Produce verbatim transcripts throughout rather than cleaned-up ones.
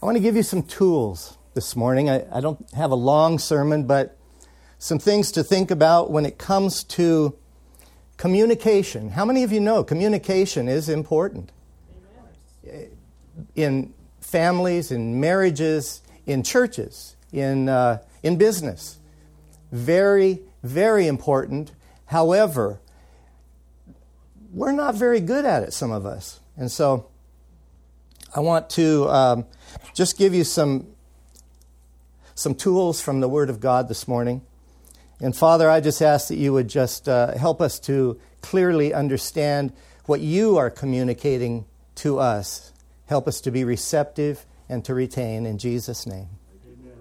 I want to give you some tools this morning. I, I don't have a long sermon, but some things to think about when it comes to communication. How many of you know communication is important? Amen. In families, in marriages, in churches, in uh, in business. Very, very important. However, we're not very good at it, some of us. And so I want to um, just give you some, some tools from the Word of God this morning. And Father, I just ask that you would just uh, help us to clearly understand what you are communicating to us. Help us to be receptive and to retain in Jesus' name. Amen.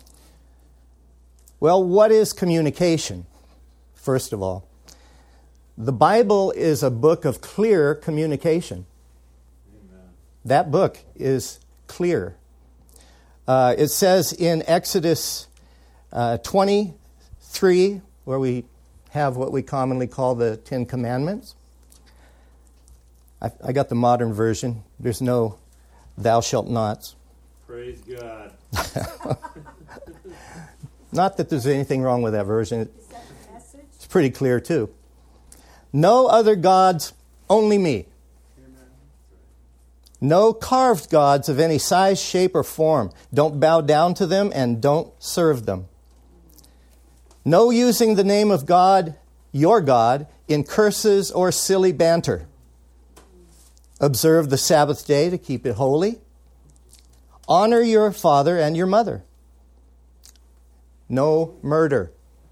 Well, what is communication? First of all, the Bible is a book of clear communication. Amen. That book is clear. Uh, it says in Exodus uh, twenty-three, where we have what we commonly call the Ten Commandments. I, I got the modern version. There's no thou shalt nots. Praise God. Not that there's anything wrong with that version. Is that the message? It's pretty clear too. No other gods, only me. Amen. No carved gods of any size, shape, or form. Don't bow down to them and don't serve them. No using the name of God, your God, in curses or silly banter. Observe the Sabbath day to keep it holy. Honor your father and your mother. No murder.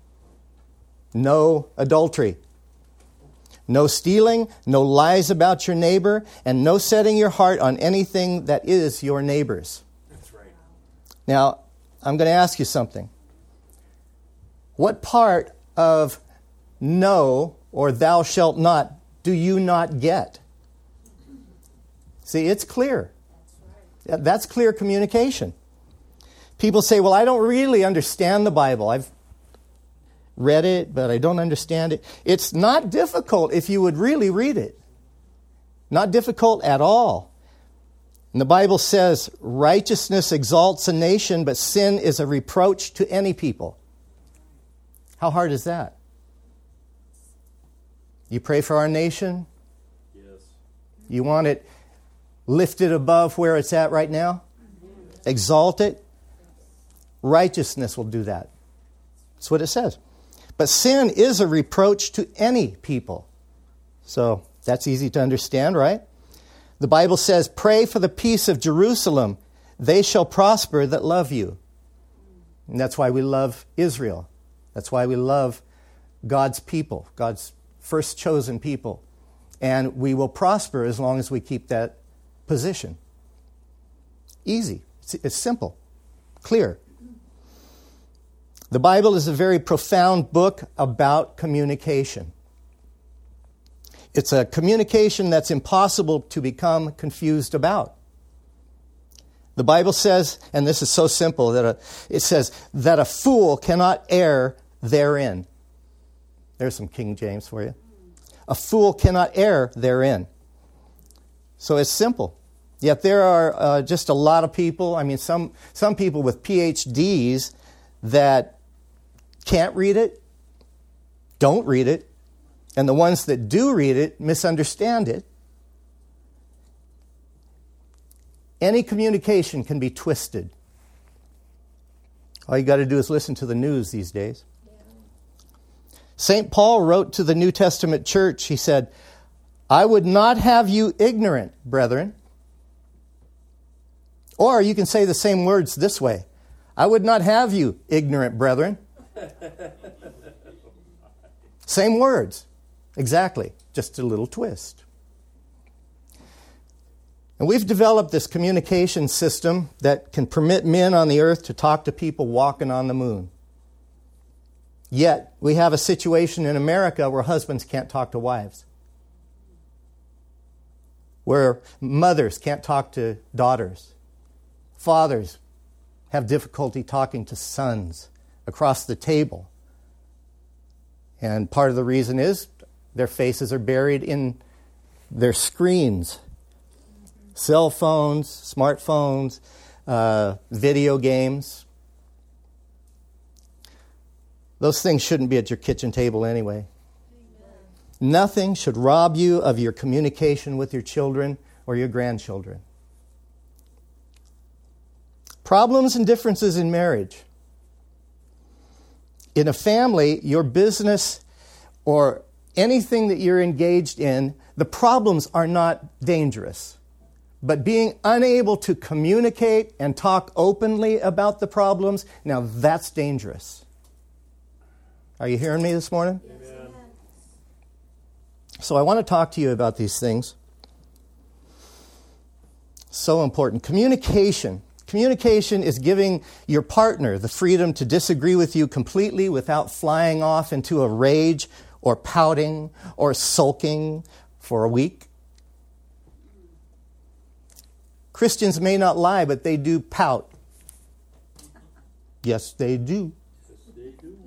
No adultery. No stealing, no lies about your neighbor, and no setting your heart on anything that is your neighbor's. That's right. Now, I'm going to ask you something. What part of no or thou shalt not do you not get? See, it's clear. That's right. That's clear communication. People say, well, I don't really understand the Bible. I've read it, but I don't understand it. It's not difficult if you would really read it. Not difficult at all. And the Bible says, righteousness exalts a nation, but sin is a reproach to any people. How hard is that? You pray for our nation? Yes. You want it lifted above where it's at right now? Exalt it? Righteousness will do that. That's what it says. But sin is a reproach to any people. So that's easy to understand, right? The Bible says, pray for the peace of Jerusalem. They shall prosper that love you. And that's why we love Israel. That's why we love God's people, God's first chosen people. And we will prosper as long as we keep that position. Easy. It's, it's simple. Clear. The Bible is a very profound book about communication. It's a communication that's impossible to become confused about. The Bible says, and this is so simple, that a, it says that a fool cannot err therein. There's some King James for you. A fool cannot err therein. So it's simple. Yet there are uh, just a lot of people, I mean, some, some people with P H Ds that can't read it, don't read it, and the ones that do read it misunderstand it. Any communication can be twisted. All you got to do is listen to the news these days. Saint Paul wrote to the New Testament church, he said, I would not have you ignorant, brethren. Or you can say the same words this way. I would not have you ignorant, brethren. Same words. Exactly. Just a little twist. And we've developed this communication system that can permit men on the earth to talk to people walking on the moon. Yet, we have a situation in America where husbands can't talk to wives. Where mothers can't talk to daughters. Fathers have difficulty talking to sons across the table. And part of the reason is their faces are buried in their screens. Cell phones, smartphones, uh, video games. Those things shouldn't be at your kitchen table anyway. Amen. Nothing should rob you of your communication with your children or your grandchildren. Problems and differences in marriage. In a family, your business or anything that you're engaged in, the problems are not dangerous. But being unable to communicate and talk openly about the problems, now that's dangerous. Are you hearing me this morning? Amen. So I want to talk to you about these things. So important. Communication. Communication is giving your partner the freedom to disagree with you completely without flying off into a rage or pouting or sulking for a week. Christians may not lie, but they do pout. Yes, they do. Yes, they do.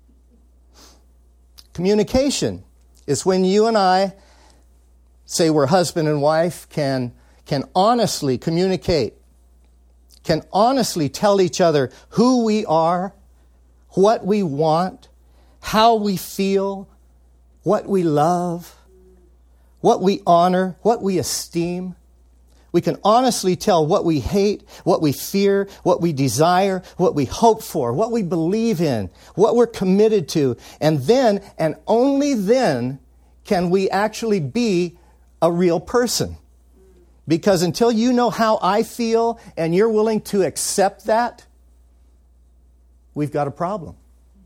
Communication is when you and I, say we're husband and wife, can, can honestly communicate, can honestly tell each other who we are, what we want, how we feel, what we love, what we honor, what we esteem. We can honestly tell what we hate, what we fear, what we desire, what we hope for, what we believe in, what we're committed to. And then, and only then, can we actually be a real person. Because until you know how I feel and you're willing to accept that, we've got a problem.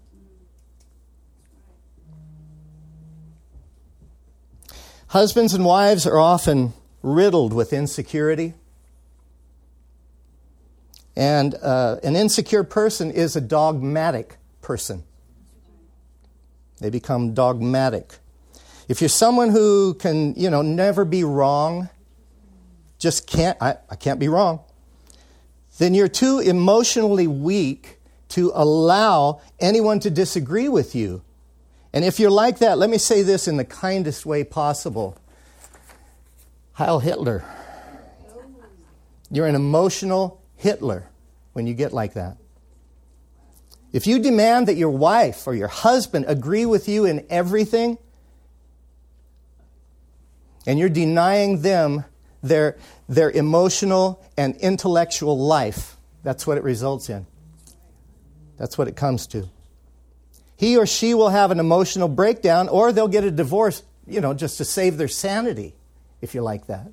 Husbands and wives are often riddled with insecurity. And uh, an insecure person is a dogmatic person. They become dogmatic. If you're someone who can, you know, never be wrong, just can't, I, I can't be wrong, then you're too emotionally weak to allow anyone to disagree with you. And if you're like that, let me say this in the kindest way possible. Heil Hitler. You're an emotional Hitler when you get like that. If you demand that your wife or your husband agree with you in everything, and you're denying them their, their emotional and intellectual life, that's what it results in. That's what it comes to. He or she will have an emotional breakdown, or they'll get a divorce, you know, just to save their sanity, if you like that.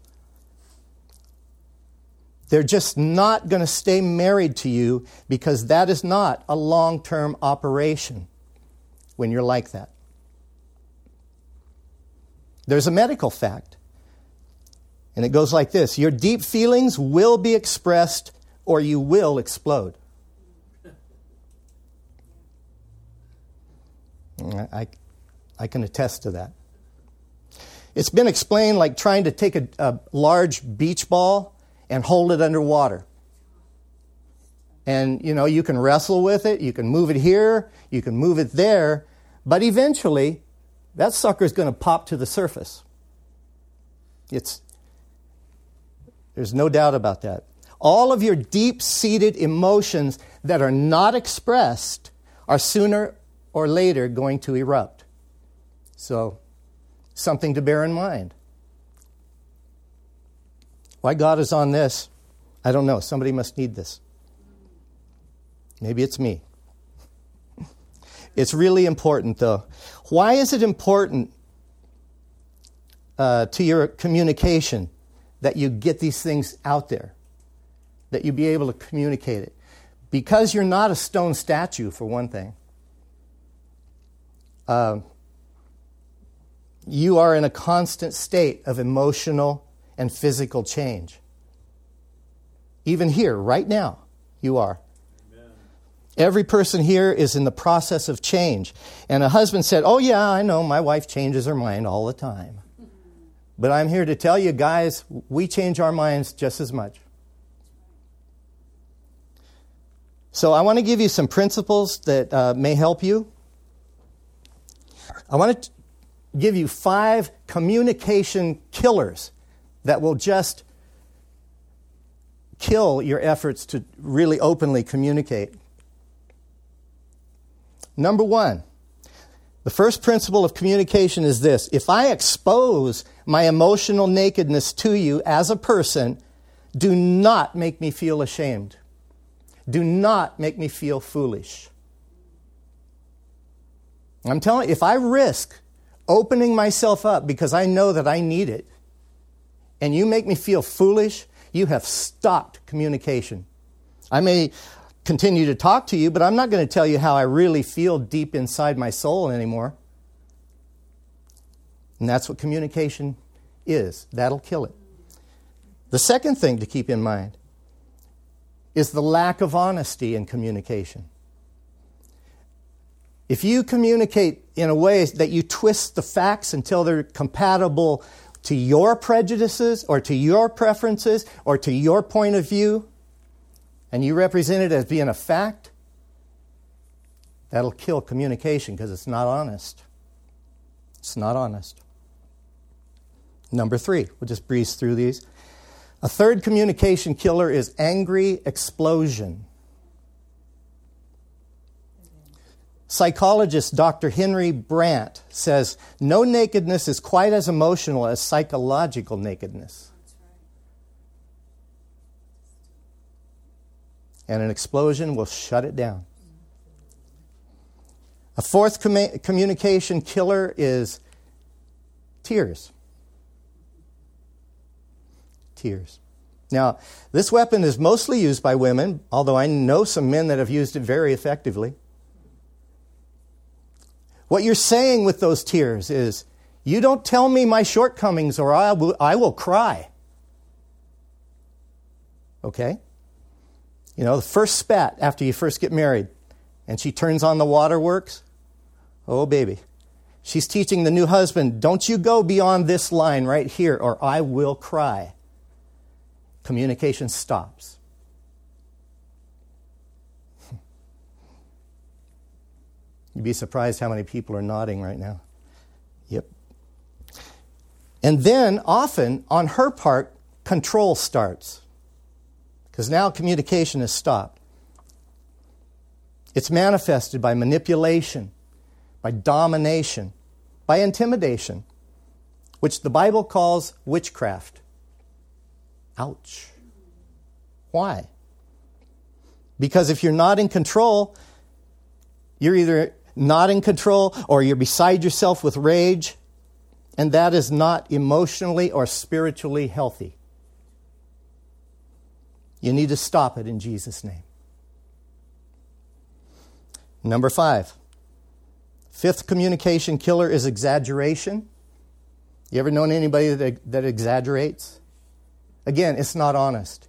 They're just not going to stay married to you because that is not a long-term operation when you're like that. There's a medical fact, and it goes like this. Your deep feelings will be expressed or you will explode. I, I can attest to that. It's been explained like trying to take a, a large beach ball and hold it underwater. And, you know, you can wrestle with it, you can move it here, you can move it there, but eventually that sucker's going to pop to the surface. It's, there's no doubt about that. All of your deep-seated emotions that are not expressed are sooner or later going to erupt. So, something to bear in mind. Why God is on this, I don't know. Somebody must need this. Maybe it's me. It's really important, though. Why is it important uh, to your communication that you get these things out there, that you be able to communicate it? Because you're not a stone statue, for one thing. Uh, you are in a constant state of emotional and physical change. Even here, right now, you are. Amen. Every person here is in the process of change. And a husband said, oh yeah, I know, my wife changes her mind all the time. But I'm here to tell you, guys, we change our minds just as much. So I want to give you some principles that uh, may help you. I want to give you five communication killers that will just kill your efforts to really openly communicate. Number one, the first principle of communication is this. If I expose my emotional nakedness to you as a person, do not make me feel ashamed. Do not make me feel foolish. I'm telling you, if I risk opening myself up because I know that I need it, and you make me feel foolish, you have stopped communication. I may continue to talk to you, but I'm not going to tell you how I really feel deep inside my soul anymore. And that's what communication is. That'll kill it. The second thing to keep in mind is the lack of honesty in communication. If you communicate in a way that you twist the facts until they're compatible to your prejudices or to your preferences or to your point of view, and you represent it as being a fact, that'll kill communication because it's not honest. It's not honest. Number three, we'll just breeze through these. A third communication killer is angry explosion. Psychologist Doctor Henry Brandt says, no nakedness is quite as emotional as psychological nakedness. And an explosion will shut it down. A fourth com- communication killer is tears. Tears. Now, this weapon is mostly used by women, although I know some men that have used it very effectively. What you're saying with those tears is, you don't tell me my shortcomings or I will, I will cry. Okay? You know, the first spat after you first get married, and she turns on the waterworks. Oh, baby. She's teaching the new husband, don't you go beyond this line right here or I will cry. Communication stops. You'd be surprised how many people are nodding right now. Yep. And then, often, on her part, control starts. Because now communication has stopped. It's manifested by manipulation, by domination, by intimidation, which the Bible calls witchcraft. Ouch. Why? Because if you're not in control, you're either not in control or you're beside yourself with rage, and that is not emotionally or spiritually healthy. You need to stop it in Jesus' name. Number five. Fifth communication killer is exaggeration. You ever known anybody that, that exaggerates? Again, it's not honest.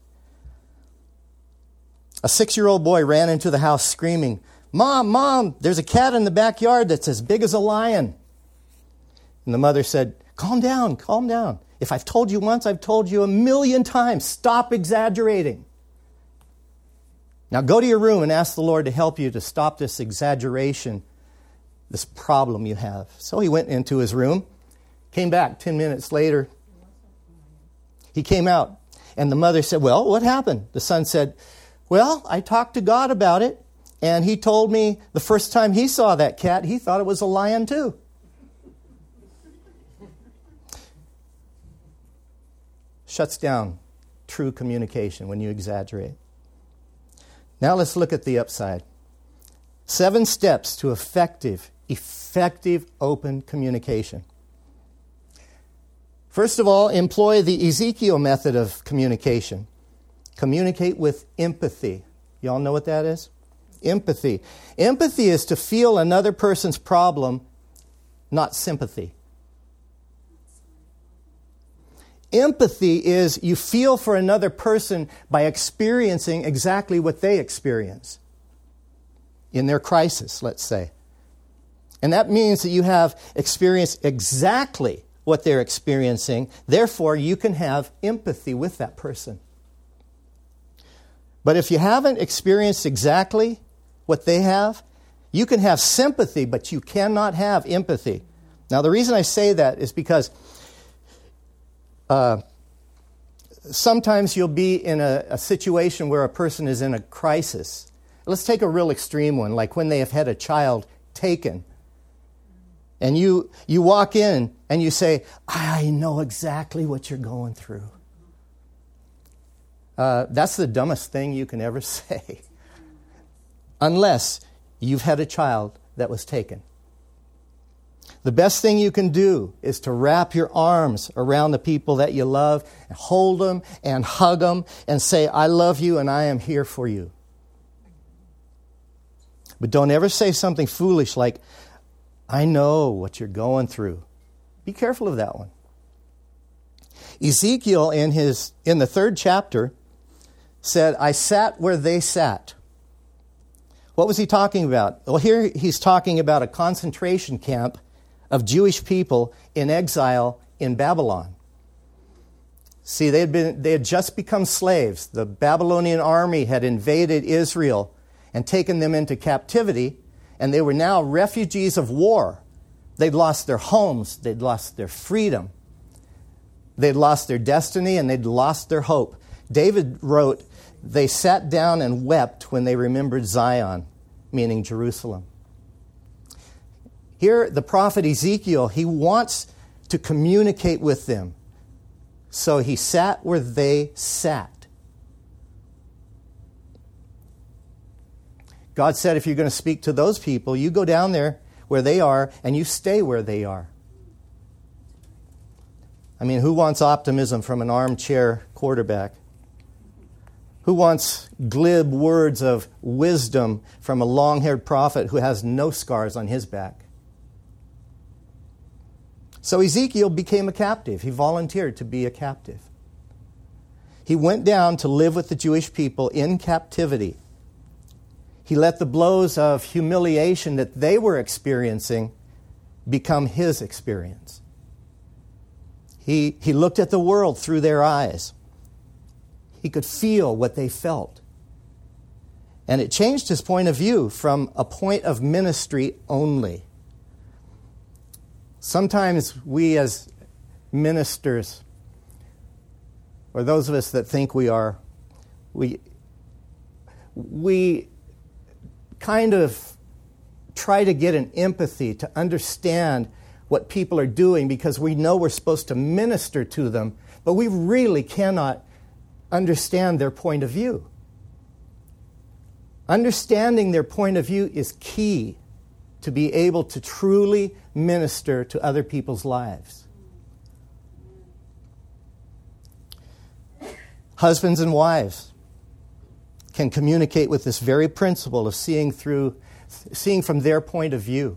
A six-year-old boy ran into the house screaming, Mom, Mom, there's a cat in the backyard that's as big as a lion. And the mother said, calm down, calm down. If I've told you once, I've told you a million times. Stop exaggerating. Now go to your room and ask the Lord to help you to stop this exaggeration, this problem you have. So he went into his room, came back ten minutes later. He came out, and the mother said, well, what happened? The son said, well, I talked to God about it, and he told me the first time he saw that cat, he thought it was a lion too. Shuts down true communication when you exaggerate. Now let's look at the upside. Seven steps to effective, effective open communication. First of all, employ the Ezekiel method of communication. Communicate with empathy. Y'all know what that is? Empathy. Empathy is to feel another person's problem, not sympathy. Empathy is you feel for another person by experiencing exactly what they experience in their crisis, let's say. And that means that you have experienced exactly what they're experiencing. Therefore, you can have empathy with that person. But if you haven't experienced exactly what they have, you can have sympathy, but you cannot have empathy. Now, the reason I say that is because Uh, sometimes you'll be in a, a situation where a person is in a crisis. Let's take a real extreme one, like when they have had a child taken. And you, you walk in and you say, I know exactly what you're going through. Uh, that's the dumbest thing you can ever say. Unless you've had a child that was taken. The best thing you can do is to wrap your arms around the people that you love, and hold them and hug them and say, I love you and I am here for you. But don't ever say something foolish like, I know what you're going through. Be careful of that one. Ezekiel, in his in the third chapter, said, I sat where they sat. What was he talking about? Well, here he's talking about a concentration camp of Jewish people in exile in Babylon. See, they had been they had just become slaves. The Babylonian army had invaded Israel and taken them into captivity, and they were now refugees of war. They'd lost their homes, they'd lost their freedom, they'd lost their destiny, and they'd lost their hope. David wrote, they sat down and wept when they remembered Zion, meaning Jerusalem. Here, the prophet Ezekiel, he wants to communicate with them. So he sat where they sat. God said, if you're going to speak to those people, you go down there where they are and you stay where they are. I mean, who wants optimism from an armchair quarterback? Who wants glib words of wisdom from a long-haired prophet who has no scars on his back? So Ezekiel became a captive. He volunteered to be a captive. He went down to live with the Jewish people in captivity. He let the blows of humiliation that they were experiencing become his experience. He, he looked at the world through their eyes. He could feel what they felt. And it changed his point of view from a point of ministry only. Sometimes we as ministers, or those of us that think we are, we, we kind of try to get an empathy to understand what people are doing because we know we're supposed to minister to them, but we really cannot understand their point of view. Understanding their point of view is key to be able to truly minister to other people's lives. Husbands and wives can communicate with this very principle of seeing through, seeing from their point of view.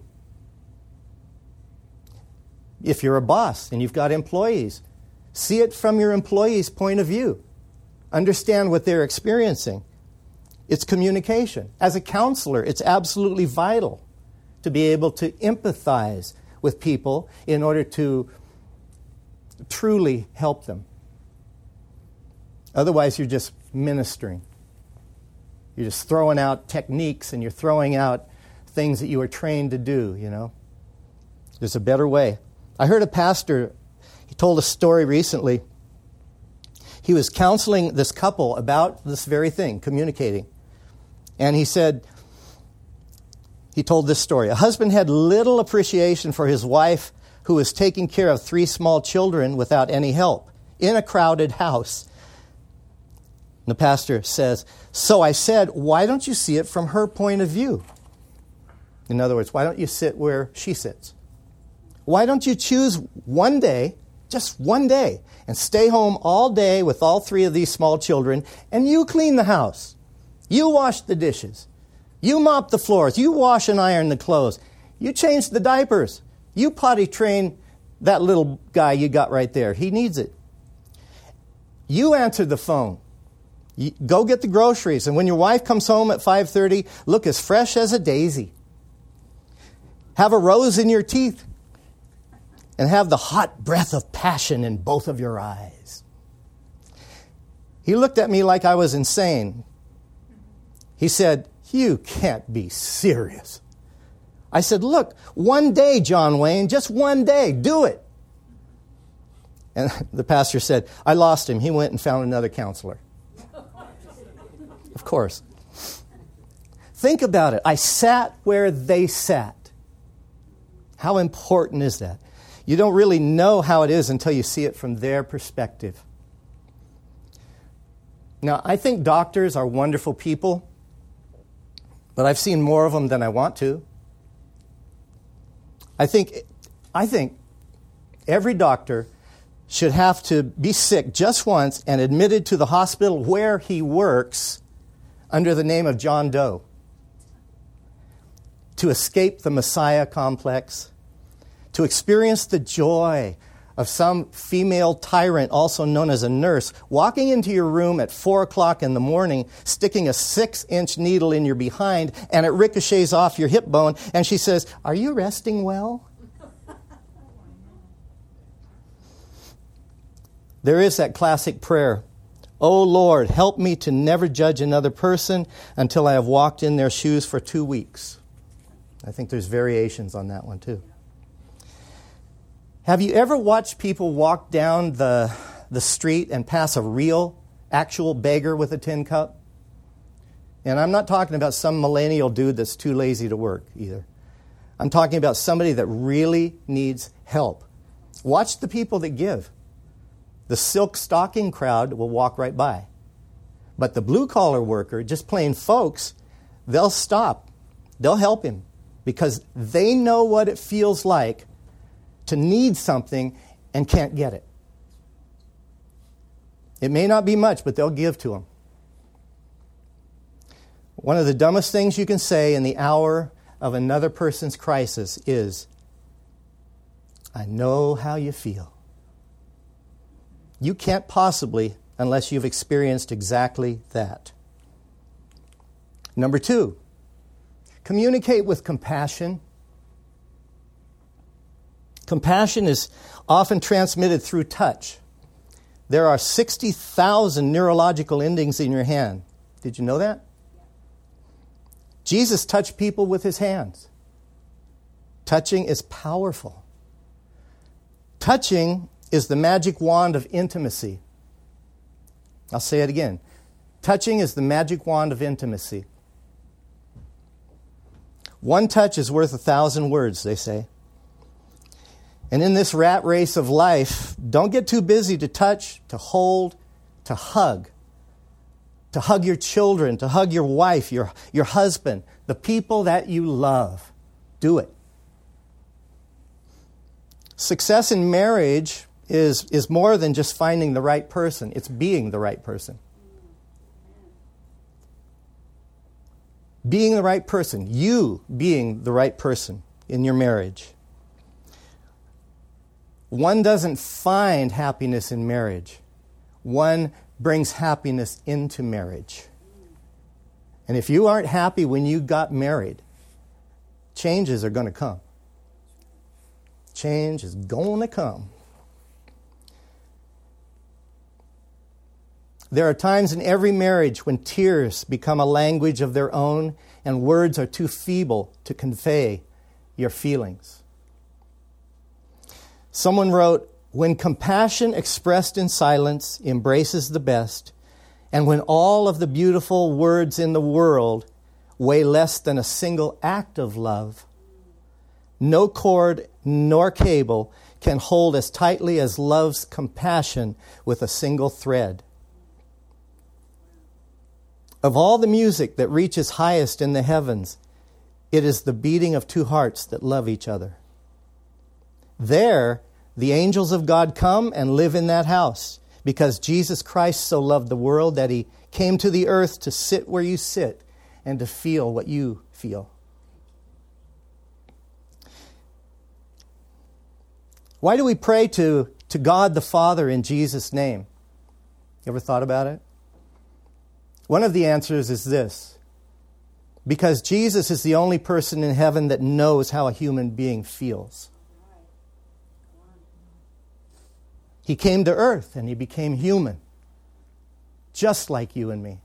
If you're a boss and you've got employees, see it from your employees' point of view. Understand what they're experiencing. It's communication. As a counselor, it's absolutely vital to be able to empathize with people in order to truly help them. Otherwise, you're just ministering. You're just throwing out techniques and you're throwing out things that you were trained to do, you know. There's a better way. I heard a pastor, he told a story recently. He was counseling this couple about this very thing, communicating. And he said, he told this story. A husband had little appreciation for his wife who was taking care of three small children without any help in a crowded house. The pastor says, so I said, why don't you see it from her point of view? In other words, why don't you sit where she sits? Why don't you choose one day, just one day, and stay home all day with all three of these small children, and you clean the house. You wash the dishes. You mop the floors. You wash and iron the clothes. You change the diapers. You potty train that little guy you got right there. He needs it. You answer the phone. You go get the groceries. And when your wife comes home at five thirty, look as fresh as a daisy. Have a rose in your teeth. And have the hot breath of passion in both of your eyes. He looked at me like I was insane. He said, you can't be serious. I said, look, one day, John Wayne, just one day, do it. And the pastor said, I lost him. He went and found another counselor. Of course. Think about it. I sat where they sat. How important is that? You don't really know how it is until you see it from their perspective. Now, I think doctors are wonderful people, but I've seen more of them than I want to. I think, I think every doctor should have to be sick just once and admitted to the hospital where he works under the name of John Doe to escape the Messiah complex, to experience the joy of some female tyrant, also known as a nurse, walking into your room at four o'clock in the morning, sticking a six-inch needle in your behind, and it ricochets off your hip bone, and she says, "Are you resting well?" There is that classic prayer, "Oh Lord, help me to never judge another person until I have walked in their shoes for two weeks." I think there's variations on that one too. Have you ever watched people walk down the, the street and pass a real, actual beggar with a tin cup? And I'm not talking about some millennial dude that's too lazy to work either. I'm talking about somebody that really needs help. Watch the people that give. The silk stocking crowd will walk right by. But the blue-collar worker, just plain folks, they'll stop. They'll help him because they know what it feels like to need something and can't get it. It may not be much, but they'll give to him. One of the dumbest things you can say in the hour of another person's crisis is, "I know how you feel." You can't possibly unless you've experienced exactly that. Number two, communicate with compassion. Compassion is often transmitted through touch. There are sixty thousand neurological endings in your hand. Did you know that? Jesus touched people with his hands. Touching is powerful. Touching is the magic wand of intimacy. I'll say it again. Touching is the magic wand of intimacy. One touch is worth a thousand words, they say. And in this rat race of life, don't get too busy to touch, to hold, to hug. To hug your children, to hug your wife, your, your husband, the people that you love. Do it. Success in marriage is, is more than just finding the right person. It's being the right person. Being the right person. You being the right person in your marriage. One doesn't find happiness in marriage. One brings happiness into marriage. And if you aren't happy when you got married, changes are going to come. Change is going to come. There are times in every marriage when tears become a language of their own and words are too feeble to convey your feelings. Someone wrote, "When compassion expressed in silence embraces the best, and when all of the beautiful words in the world weigh less than a single act of love, no cord nor cable can hold as tightly as love's compassion with a single thread. Of all the music that reaches highest in the heavens, it is the beating of two hearts that love each other. There, the angels of God come and live in that house, because Jesus Christ so loved the world that he came to the earth to sit where you sit and to feel what you feel." Why do we pray to, to God the Father in Jesus' name? You ever thought about it? One of the answers is this: because Jesus is the only person in heaven that knows how a human being feels. He came to earth and he became human, just like you and me.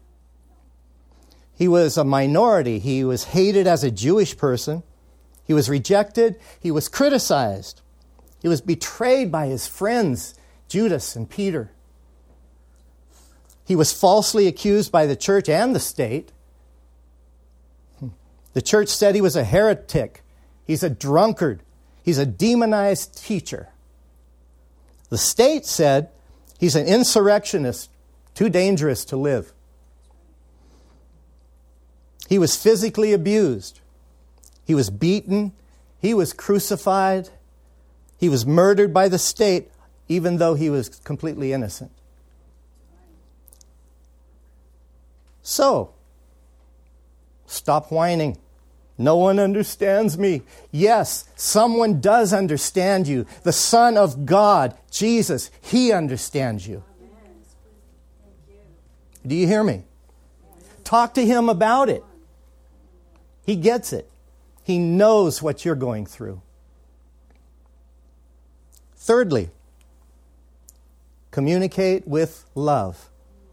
He was a minority. He was hated as a Jewish person. He was rejected. He was criticized. He was betrayed by his friends Judas and Peter. He was falsely accused by the church and the state. The church said he was a heretic. He's a drunkard. He's a demonized teacher. The state said he's an insurrectionist, too dangerous to live. He was physically abused. He was beaten. He was crucified. He was murdered by the state, even though he was completely innocent. So, stop whining. No one understands me. Yes, someone does understand you. The Son of God, Jesus, He understands you. Do you hear me? Talk to Him about it. He gets it. He knows what you're going through. Thirdly, communicate with love.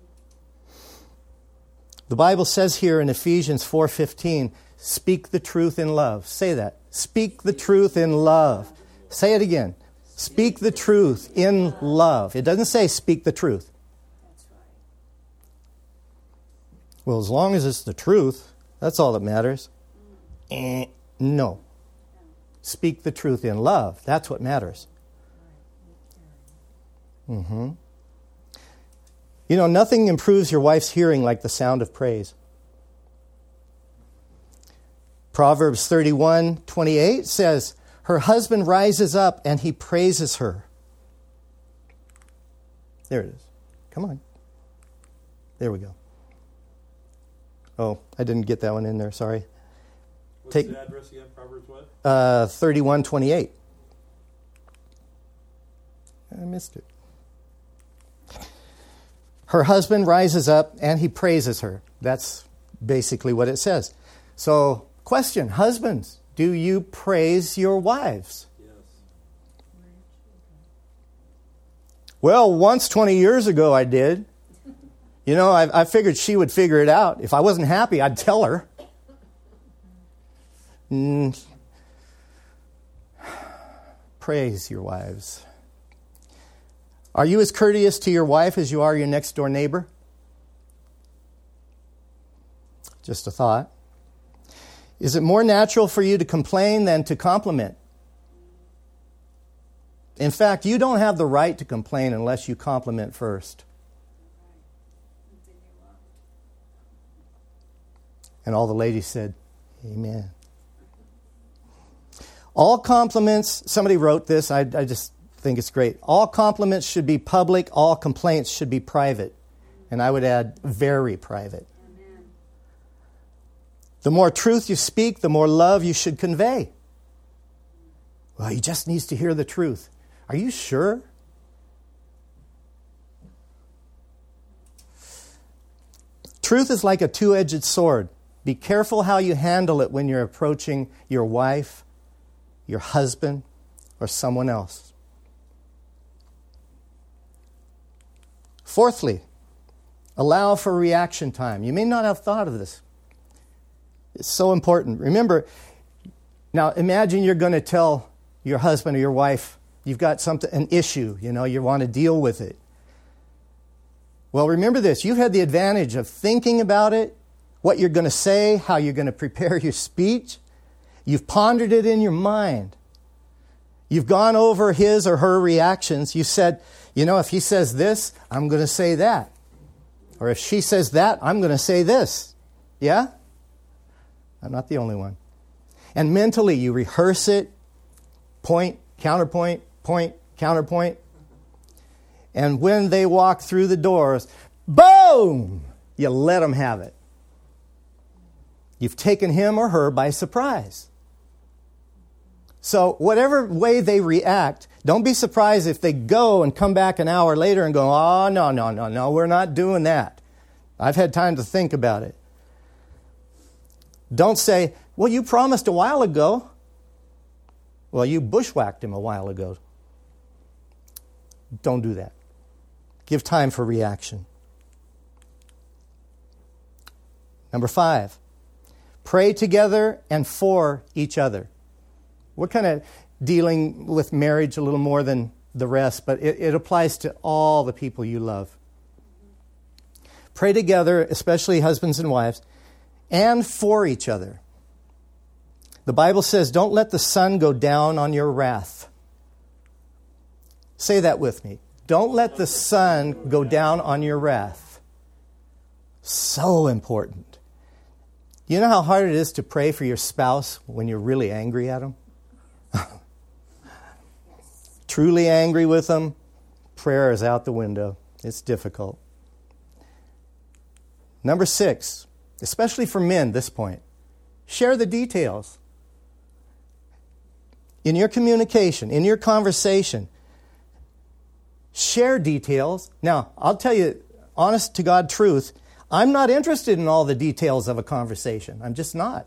The Bible says here in Ephesians four fifteen, speak the truth in love. Say that. Speak the truth in love. Say it again. Speak the truth in love. It doesn't say speak the truth. Well, as long as it's the truth, that's all that matters. Eh, no. Speak the truth in love. That's what matters. Mm-hmm. You know, nothing improves your wife's hearing like the sound of praise. Proverbs thirty-one twenty-eight says, her husband rises up and he praises her. There it is. Come on. There we go. Oh, I didn't get that one in there. Sorry. What's Take, the address again? Proverbs what? Uh, thirty-one twenty-eight. I missed it. Her husband rises up and he praises her. That's basically what it says. So, question, husbands, do you praise your wives? Yes. Well, once twenty years ago I did. You know, I, I figured she would figure it out. If I wasn't happy, I'd tell her. Mm. Praise your wives. Are you as courteous to your wife as you are your next door neighbor? Just a thought. Is it more natural for you to complain than to compliment? In fact, you don't have the right to complain unless you compliment first. And all the ladies said, amen. All compliments, somebody wrote this, I, I just think it's great. All compliments should be public, all complaints should be private. And I would add, very private. Amen. The more truth you speak, the more love you should convey. Well, he just needs to hear the truth. Are you sure? Truth is like a two-edged sword. Be careful how you handle it when you're approaching your wife, your husband, or someone else. Fourthly, allow for reaction time. You may not have thought of this. It's so important. Remember, now imagine you're going to tell your husband or your wife you've got something, an issue, you know, you want to deal with it. Well, remember this. You've had the advantage of thinking about it, what you're going to say, how you're going to prepare your speech. You've pondered it in your mind. You've gone over his or her reactions. You said, you know, if he says this, I'm going to say that. Or if she says that, I'm going to say this. Yeah? I'm not the only one. And mentally, you rehearse it. Point, counterpoint, point, counterpoint. And when they walk through the doors, boom! You let them have it. You've taken him or her by surprise. So whatever way they react, don't be surprised if they go and come back an hour later and go, oh, no, no, no, no, we're not doing that. I've had time to think about it. Don't say, well, you promised a while ago. Well, you bushwhacked him a while ago. Don't do that. Give time for reaction. Number five, pray together and for each other. We're kind of dealing with marriage a little more than the rest, but it, it applies to all the people you love. Pray together, especially husbands and wives, and for each other. The Bible says, don't let the sun go down on your wrath. Say that with me. Don't let the sun go down on your wrath. So important. You know how hard it is to pray for your spouse when you're really angry at them? Truly angry with them, prayer is out the window. It's difficult. Number six, especially for men, this point, share the details. In your communication, in your conversation, share details. Now, I'll tell you, honest to God truth, I'm not interested in all the details of a conversation. I'm just not.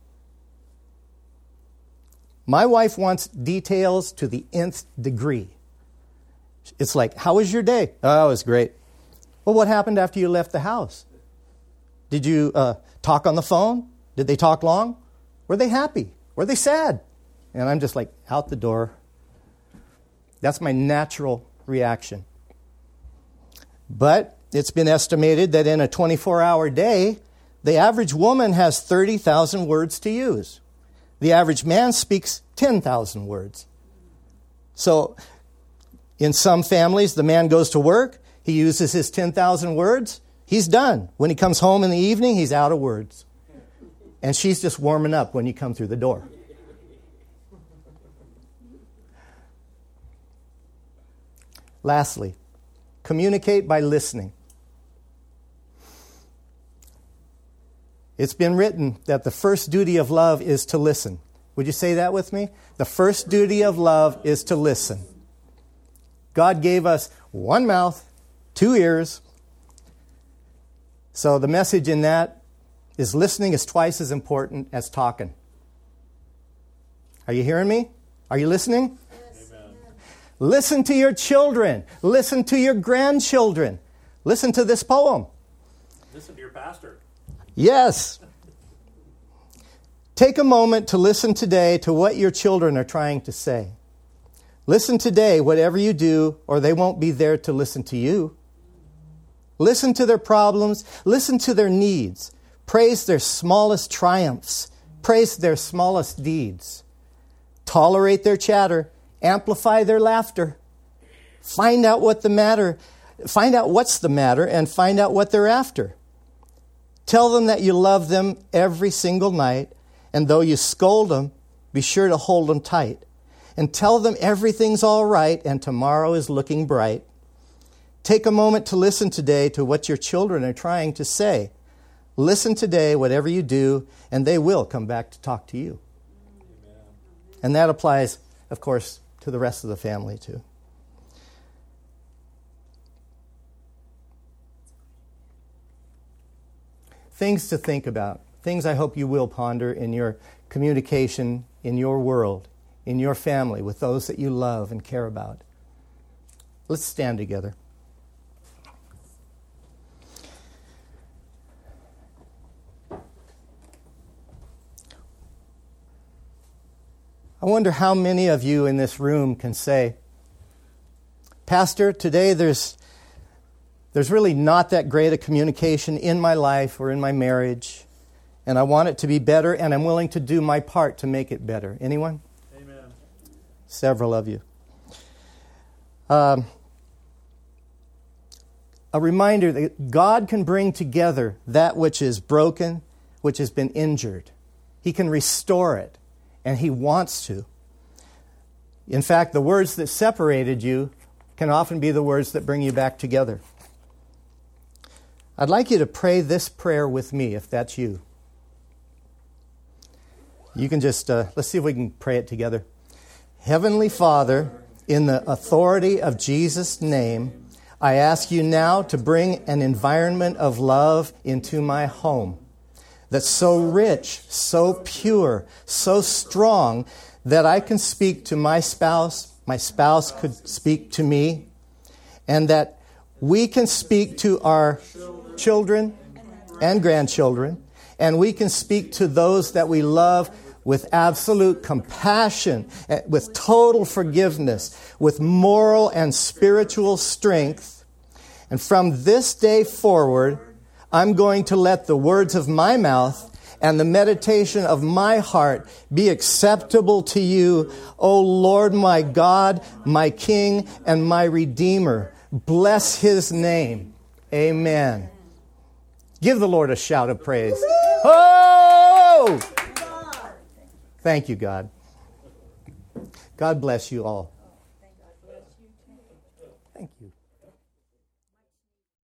My wife wants details to the nth degree. It's like, how was your day? Oh, it was great. Well, what happened after you left the house? Did you uh, talk on the phone? Did they talk long? Were they happy? Were they sad? And I'm just like, out the door. That's my natural reaction. But it's been estimated that in a twenty-four hour day, the average woman has thirty thousand words to use. The average man speaks ten thousand words. So in some families, the man goes to work, he uses his ten thousand words, he's done. When he comes home in the evening, he's out of words. And she's just warming up when you come through the door. Lastly, communicate by listening. It's been written that the first duty of love is to listen. Would you say that with me? The first duty of love is to listen. God gave us one mouth, two ears. So the message in that is listening is twice as important as talking. Are you hearing me? Are you listening? Yes. Amen. Listen to your children. Listen to your grandchildren. Listen to this poem. Listen to your pastor. Yes. Take a moment to listen today to what your children are trying to say. Listen today, whatever you do, or they won't be there to listen to you. Listen to their problems. Listen to their needs. Praise their smallest triumphs. Praise their smallest deeds. Tolerate their chatter. Amplify their laughter. Find out what the matter. Find out what's the matter and find out what they're after. Tell them that you love them every single night, and though you scold them, be sure to hold them tight. And tell them everything's all right and tomorrow is looking bright. Take a moment to listen today to what your children are trying to say. Listen today, whatever you do, and they will come back to talk to you. Amen. And that applies, of course, to the rest of the family too. Things to think about. Things I hope you will ponder in your communication, in your world, in your family, with those that you love and care about. Let's stand together. I wonder how many of you in this room can say, Pastor, today there's There's really not that great a communication in my life or in my marriage, and I want it to be better, and I'm willing to do my part to make it better. Anyone? Amen. Several of you. Um, a reminder that God can bring together that which is broken, which has been injured. He can restore it, and He wants to. In fact, the words that separated you can often be the words that bring you back together. I'd like you to pray this prayer with me, if that's you. You can just, uh, let's see if we can pray it together. Heavenly Father, in the authority of Jesus' name, I ask you now to bring an environment of love into my home that's so rich, so pure, so strong that I can speak to my spouse, my spouse could speak to me, and that we can speak to our children and grandchildren, and we can speak to those that we love with absolute compassion, with total forgiveness, with moral and spiritual strength. And from this day forward, I'm going to let the words of my mouth and the meditation of my heart be acceptable to you, O Lord, my God, my King, and my Redeemer. Bless his name. Amen. Give the Lord a shout of praise. Oh! Thank you, God. God bless you all.